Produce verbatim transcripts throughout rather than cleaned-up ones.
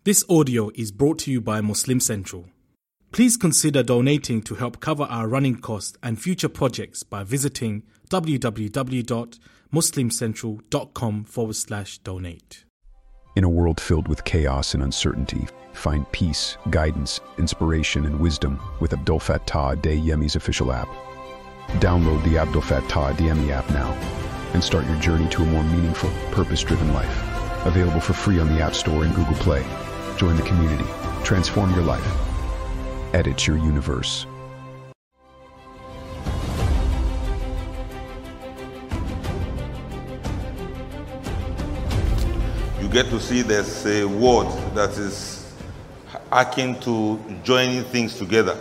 This audio is brought to you by Muslim Central. Please consider donating to help cover our running costs and future projects by visiting www.muslimcentral.com forward slash donate. In a world filled with chaos and uncertainty, find peace, guidance, inspiration, and wisdom with Abdul Fattah Adeyemi's official app. Download the Abdul Fattah Adeyemi app now and start your journey to a more meaningful, purpose-driven life. Available for free on the App Store and Google Play. Join the community. Transform your life. Edit your universe. You get to see there's a word that is akin to joining things together.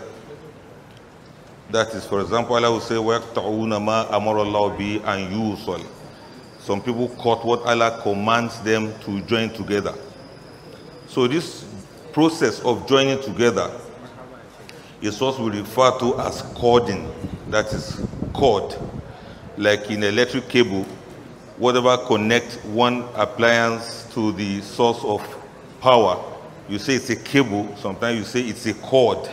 That is, for example, Allah will say, وَيَقْتَعُونَ مَا أَمَرَ اللَّهُ بِهِ أَنْ يُوصَلَ. Some people cut what Allah commands them to join together. So this process of joining together is what we refer to as cording. That is cord. Like in electric cable, whatever connects one appliance to the source of power, you say it's a cable, sometimes you say it's a cord.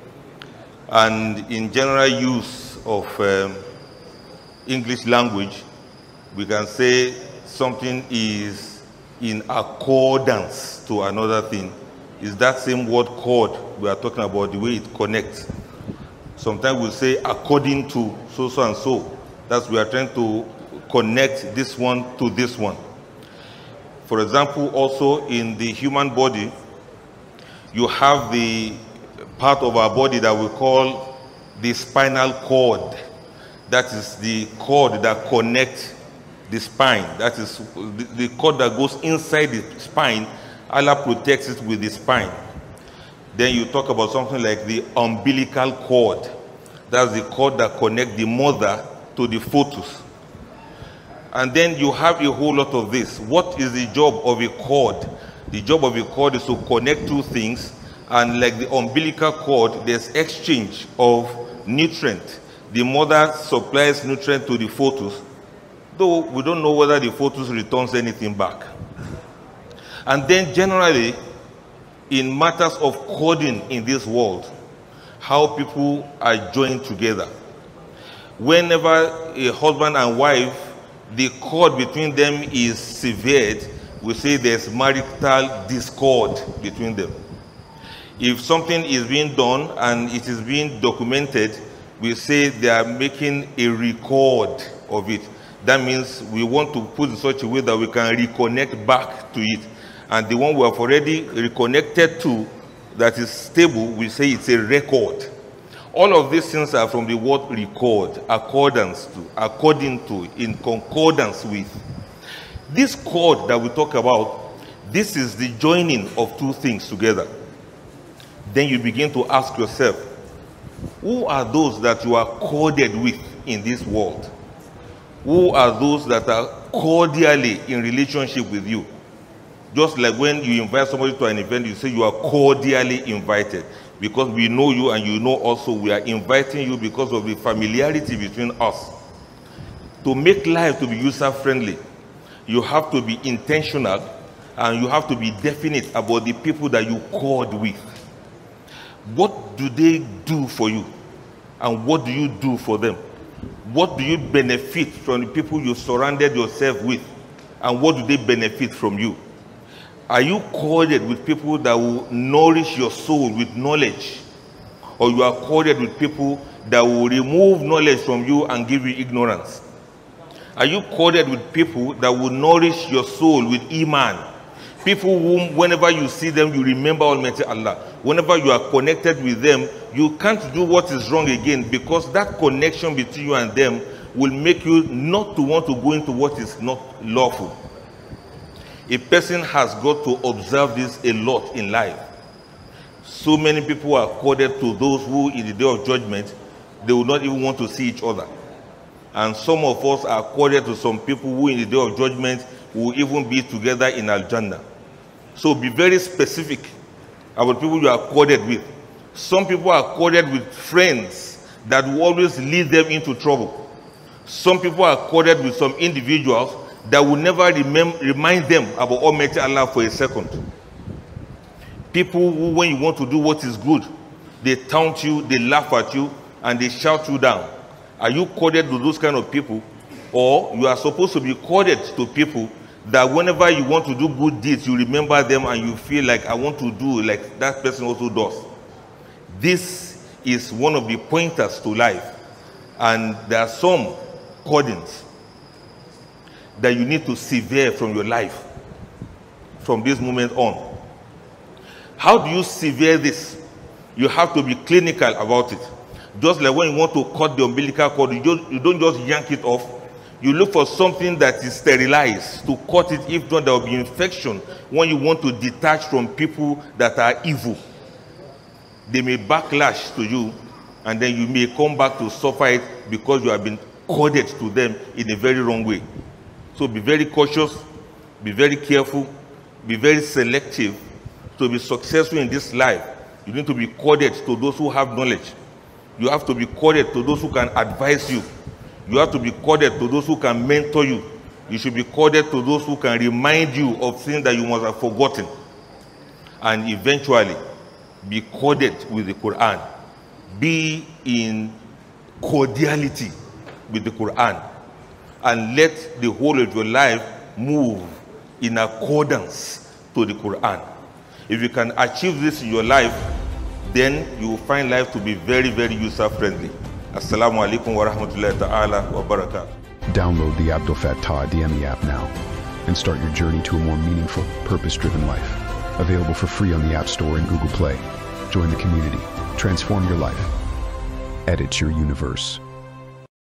And in general use of um, English language, we can say something is in accordance to another thing. Is that same word cord we are talking about, the way it connects. Sometimes we'll say according to so, so, and so. That's we are trying to connect this one to this one. For example, also in the human body, you have the part of our body that we call the spinal cord. That is the cord that connects the spine. That is the, the cord that goes inside the spine. Allah protects it with the spine. Then you talk about something like the umbilical cord. That's the cord that connects the mother to the fetus. And then you have a whole lot of this. What is the job of a cord? The job of a cord is to connect two things, and like the umbilical cord, there's exchange of nutrient. The mother supplies nutrient to the fetus, though we don't know whether the fetus returns anything back. And then generally, in matters of cording in this world, how people are joined together. Whenever a husband and wife, the cord between them is severed, we say there's marital discord between them. If something is being done and it is being documented, we say they are making a record of it. That means we want to put in such a way that we can reconnect back to it. And the one we have already reconnected to that is stable, we say it's a record. All of these things are from the word record, accordance to, according to, in concordance with. This cord that we talk about, this is the joining of two things together. Then you begin to ask yourself, who are those that you are corded with in this world? Who are those that are cordially in relationship with you? Just like when you invite somebody to an event, you say you are cordially invited. Because we know you and you know also we are inviting you because of the familiarity between us. To make life to be user-friendly, you have to be intentional and you have to be definite about the people that you cord with. What do they do for you? And what do you do for them? What do you benefit from the people you surrounded yourself with? And what do they benefit from you? Are you corded with people that will nourish your soul with knowledge? Or you are corded with people that will remove knowledge from you and give you ignorance? Are you corded with people that will nourish your soul with iman? People whom whenever you see them, you remember Almighty Allah. Whenever you are connected with them, you can't do what is wrong again, because that connection between you and them will make you not to want to go into what is not lawful. A person has got to observe this a lot in life. So many people are corded to those who in the day of judgment, they will not even want to see each other. And some of us are corded to some people who in the day of judgment will even be together in Al-Jannah. So be very specific about people you are corded with. Some people are corded with friends that will always lead them into trouble. Some people are corded with some individuals that will never remem- remind them about Almighty Allah for a second. People who, when you want to do what is good, they taunt you, they laugh at you, and they shout you down. Are you coded to those kind of people? Or you are supposed to be coded to people that whenever you want to do good deeds, you remember them and you feel like, I want to do like that person also does. This is one of the pointers to life. And there are some codings that you need to sever from your life from this moment on. How do you sever this? You have to be clinical about it. Just like when you want to cut the umbilical cord, you, just, you don't just yank it off. You look for something that is sterilized to cut it. If not, there will be infection when you want to detach from people that are evil. They may backlash to you, and then you may come back to suffer it because you have been coded to them in a very wrong way. So be very cautious, be very careful, be very selective. To be successful in this life, you need to be coded to those who have knowledge. You have to be coded to those who can advise you. You have to be coded to those who can mentor you. You should be coded to those who can remind you of things that you must have forgotten. And eventually, be coded with the Quran. Be in cordiality with the Quran. And let the whole of your life move in accordance to the Quran. If you can achieve this in your life, then you will find life to be very, very user-friendly. Assalamu alaikum wa rahmatullahi ta'ala wa barakatuh. Download the Abdel Fattah D M E app now and start your journey to a more meaningful, purpose-driven life. Available for free on the App Store and Google Play. Join the community. Transform your life. Edit your universe.